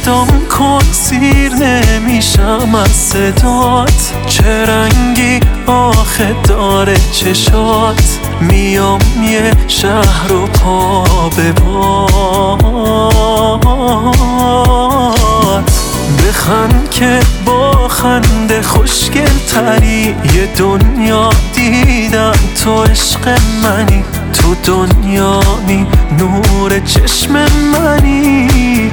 صدام کن سیر نمیشم از صدات، چه رنگی آخه داره چشات، میام یه شهر و پا به پات، بخند که با خنده خوشگل تری، یه دنیا دیدم تو عشق منی، تو دنیایی نور چشم منی،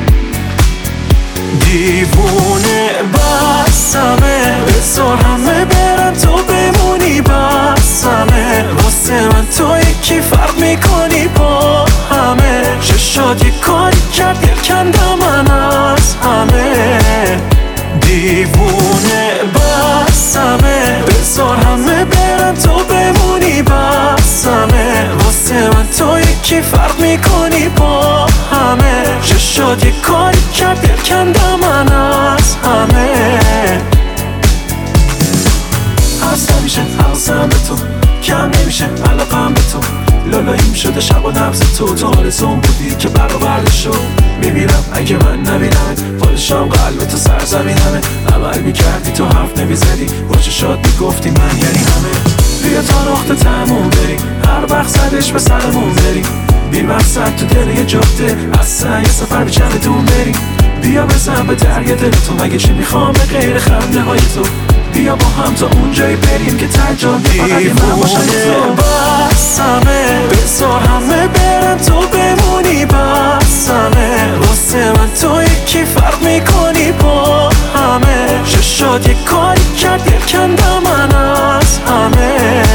دیوونه بسمه بذار همه برن تو بمونی بسمه، واسه من تو یکی فرق میکنی با همه، چشات یه کاری کرد دل کندم من از همه، دیوونه بسمه بذار همه برن تو بمونی بسمه، واسه من تو یکی فرق میکنی با همه، چشات یه کاری کرد دل کندم من از همه، هست نمیشه حواسم به تو، کم نمیشه علاقم به تو، لالاییم شده شب و نبض تو، تو آرزوم بودی که برآورده شد، میمیرم اگه من نبینمت، پادشام قلب تو سرزمینمه، عمل میکردی تو حرف نمیزدی، با چشات میگفتی من یعنی همه، بیا تا نقطه تموم بریم، هر وقت زدش به سرمون بریم، بی مقصد تو دل یه جفته، اصلا یه سفر به چندتون بریم، بیا بزن به دریا دل تو، مگه چی میخوام به غیر خنده های تو، بیا با هم تا اونجایی بریم که ترجمه فقط یه من باشم تو، بسمه بذار همه برن تو بمونی بسمه، واسه من تو یکی فرق میکنی با همه، چشات یه کاری کرد دل کندم من از همه،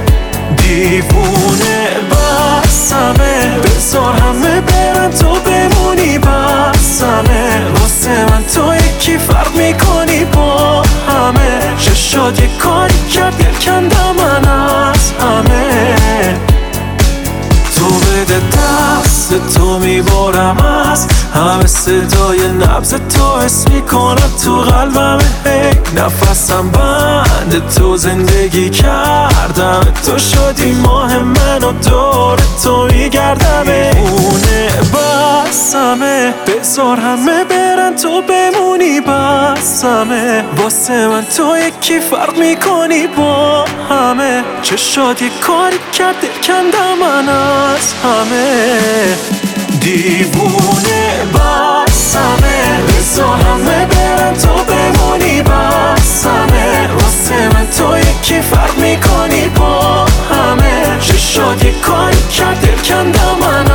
دیوونه بسمه بذار همه برن تو بمونی بسمه، واسه من تو یکی فرق میکنی با همه، چشات یه کاری کرد دل کندم من از همه، تو بده دست تو میبارم از همه، صدای نبض تو حس میکنم تو قلبم، هی نفسم بند تو زندگی کردم، تو شدی ماه من و دور تو میگردم، اونه بسمه بذار همه برن تو بمونی بسمه، واسه من تو یکی فرق میکنی با همه، چشات یه کاری کرد دل کندم من از همه، دیوونه بسمه بذار همه برن تو بمونی بسمه، واسه من تو یکی فرق میکنی با همه، چشات یه کاری کرد دل کندم من